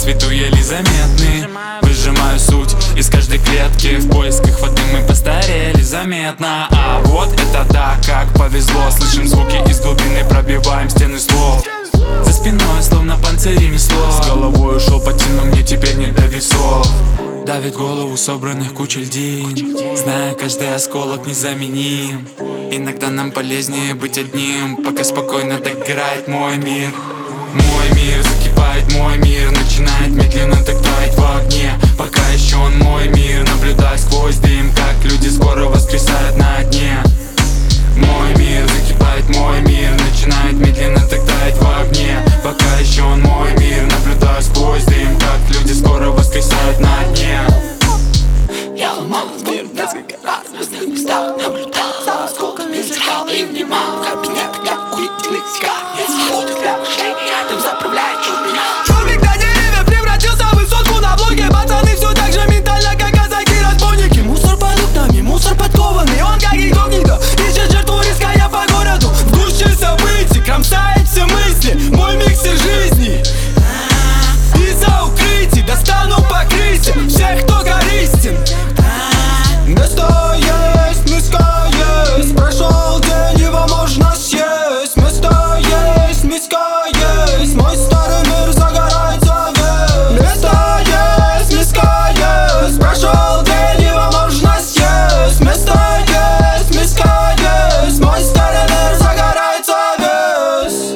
свету еле заметны. Выжимаю суть из каждой клетки, в поисках воды мы постарели заметно. А вот это да, как повезло. Слышим звуки из глубины, пробиваем стены слов. За спиной словно панцирями слов. С головой ушел по но мне теперь не до весов. Давит голову собранных куча льдин, зная, каждый осколок незаменим. Иногда нам полезнее быть одним, пока спокойно догорает мой мир. Мой мир закипает, мой мир начинает медленно так таять в огне. Пока еще он мой мир, наблюдая сквозь дым, как люди скоро воскресают на дне. Мой мир закипает, мой мир начинает медленно так таять в огне. Пока еще он мой мир, наблюдая сквозь дым, как люди скоро воскресают на дне. Я ломал мир несколько раз, в разных местах наблюдал за осколками зеркал и внимал, как меня когда увидели скар. Я смотрю для мышления, там заправляет чурбина. Чурбик на деревья превратился в высотку на блоке. Пацаны все так же ментально, как казаки-разбойники. Мусор под окнами, мусор подкованный, он как инкогнито ищет жертву, риская по городу. В гуще событий кромсает все мысли, мой миксер жизни. Из-за укрытий достану по крысе всех, кто корыстен. Место есть, миска есть, прошел день, его можно съесть. Место есть, миска есть, мой старый мир загорается весь. Место есть, миска есть, прошел день, его можно съесть. Место есть, миска есть, мой старый мир загорается весь.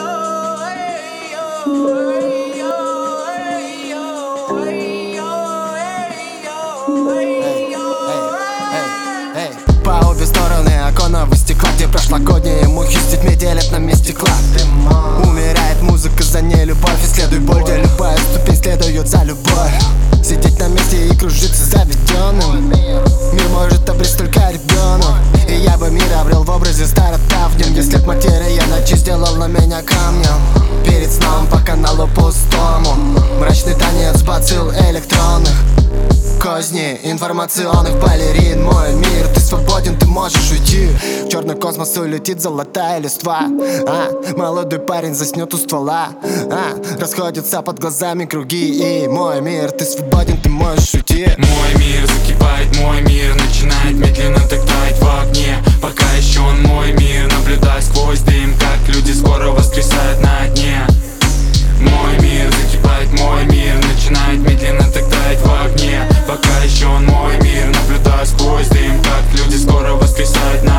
По обе стороны оконного стекла, где прошлогодние мухи с детьми делят на месте клад. Умирает музыка, за ней любовь, исследуй боль, где любая ступень следует за любовь. Сидеть на месте и кружиться заведенным, мир может обрести только ребенок. И я бы мир обрел в образе стародавнем, если б материя ночи сделал на меня камнем. Перед сном по каналу пустому, мрачный танец бацилл электронных, козни информационных балерин. Мой мир, ты свободен, ты можешь уйти. В черный космос улетит золотая листва. Молодой парень заснет у ствола. Расходятся под глазами круги. И мой мир, ты свободен, ты можешь уйти. Мой мир закипает, мой мир начинает медленно так таять в огне. Пока еще он мой мир, наблюдая сквозь дым, как люди скоро воскресают на дне. Мой мир закипает, мой мир начинает медленно так таять в огне. Пока еще он мой мир, наблюдая сквозь дым, как люди скоро воскресают на